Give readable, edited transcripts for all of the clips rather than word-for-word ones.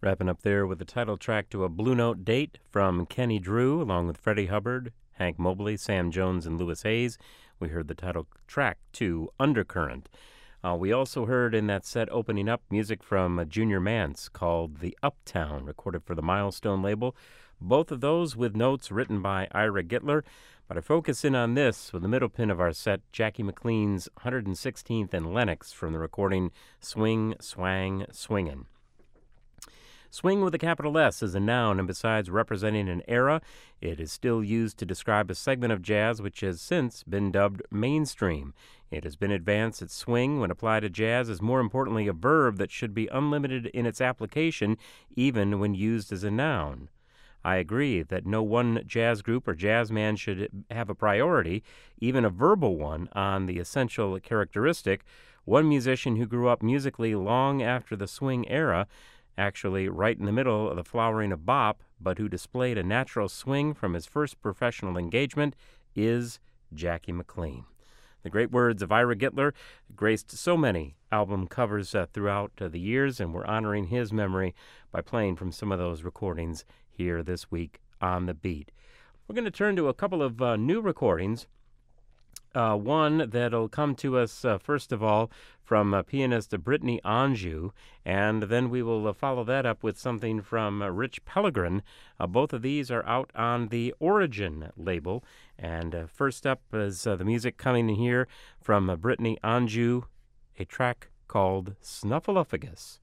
Wrapping up there with the title track to a Blue Note date from Kenny Drew, along with Freddie Hubbard, Hank Mobley, Sam Jones, and Louis Hayes. We heard the title track to Undercurrent. We also heard in that set opening up music from Junior Mance called The Uptown, recorded for the Milestone label. Both of those with notes written by Ira Gittler. But I focus in on this with the middle pin of our set, Jackie McLean's 116th and Lenox from the recording Swing, Swang, Swingin'. Swing with a capital S is a noun, and besides representing an era, it is still used to describe a segment of jazz which has since been dubbed mainstream. It has been advanced that swing, when applied to jazz, is more importantly a verb that should be unlimited in its application, even when used as a noun. I agree that no one jazz group or jazz man should have a priority, even a verbal one, on the essential characteristic. One musician who grew up musically long after the swing era, actually right in the middle of the flowering of bop, but who displayed a natural swing from his first professional engagement, is Jackie McLean. The great words of Ira Gittler graced so many album covers throughout the years, and we're honoring his memory by playing from some of those recordings here this week on The Beat. We're going to turn to a couple of new recordings. One that'll come to us, first of all, from pianist Brittany Anjou, and then we will follow that up with something from Rich Pellegrin. Both of these are out on the Origin label. And first up is the music coming in here from Brittany Anjou, a track called Snuffleupagus.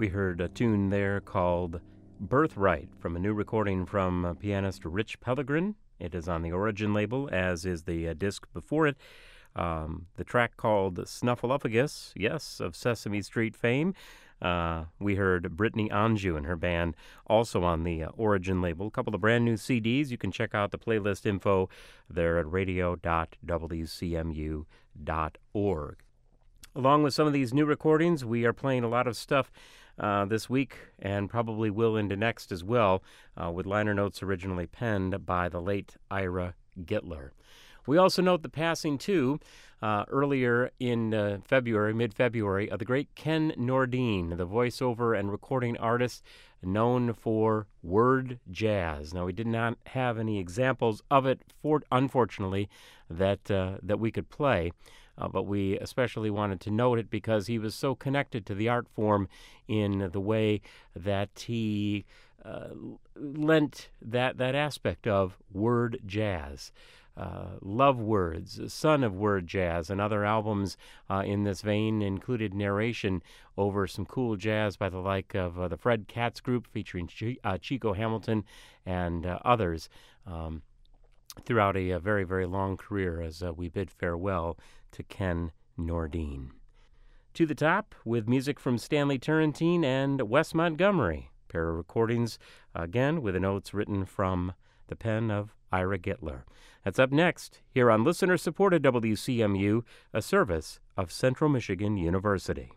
We heard a tune there called Birthright from a new recording from pianist Rich Pellegrin. It is on the Origin label, as is the disc before it. The track called Snuffleupagus, yes, of Sesame Street fame. We heard Brittany Anjou and her band, also on the Origin label. A couple of brand new CDs. You can check out the playlist info there at radio.wcmu.org. Along with some of these new recordings, we are playing a lot of stuff this week, and probably will into next as well, with liner notes originally penned by the late Ira Gittler. We also note the passing, too, earlier in mid-February, of the great Ken Nordine, the voiceover and recording artist known for word jazz. Now, we did not have any examples of it, unfortunately, that we could play. But we especially wanted to note it because he was so connected to the art form in the way that he lent that aspect of word jazz. Love Words, Son of Word Jazz, and other albums in this vein included narration over some cool jazz by the like of the Fred Katz Group featuring Chico Hamilton and others throughout a very, very long career as we bid farewell to Ken Nordine. To the top with music from Stanley Turrentine and Wes Montgomery. A pair of recordings, again, with the notes written from the pen of Ira Gittler. That's up next, here on listener-supported WCMU, a service of Central Michigan University.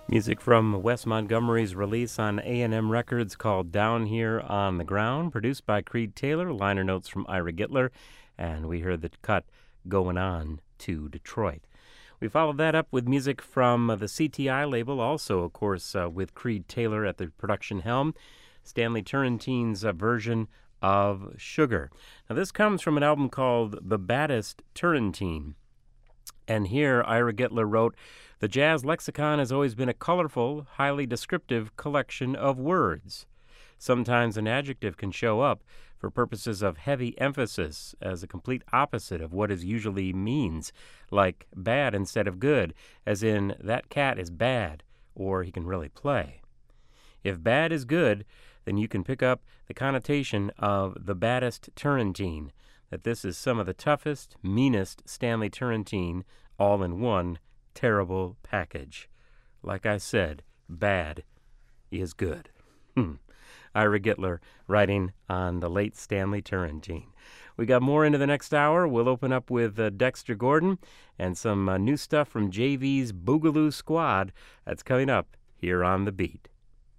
Music from Wes Montgomery's release on A&M Records called Down Here on the Ground, produced by Creed Taylor, liner notes from Ira Gittler, and we heard the cut Going On to Detroit. We followed that up with music from the CTI label, also, of course, with Creed Taylor at the production helm, Stanley Turrentine's version of Sugar. Now, this comes from an album called The Baddest Turrentine. And here, Ira Gittler wrote, "The jazz lexicon has always been a colorful, highly descriptive collection of words. Sometimes an adjective can show up for purposes of heavy emphasis as a complete opposite of what it usually means, like bad instead of good, as in, that cat is bad, or he can really play. If bad is good, then you can pick up the connotation of the baddest Turrentine, that this is some of the toughest, meanest Stanley Turrentine all in one terrible package. Like I said, bad is good." Ira Gittler writing on the late Stanley Turrentine. We got more into the next hour. We'll open up with Dexter Gordon and some new stuff from JV's Boogaloo Squad. That's coming up here on The Beat.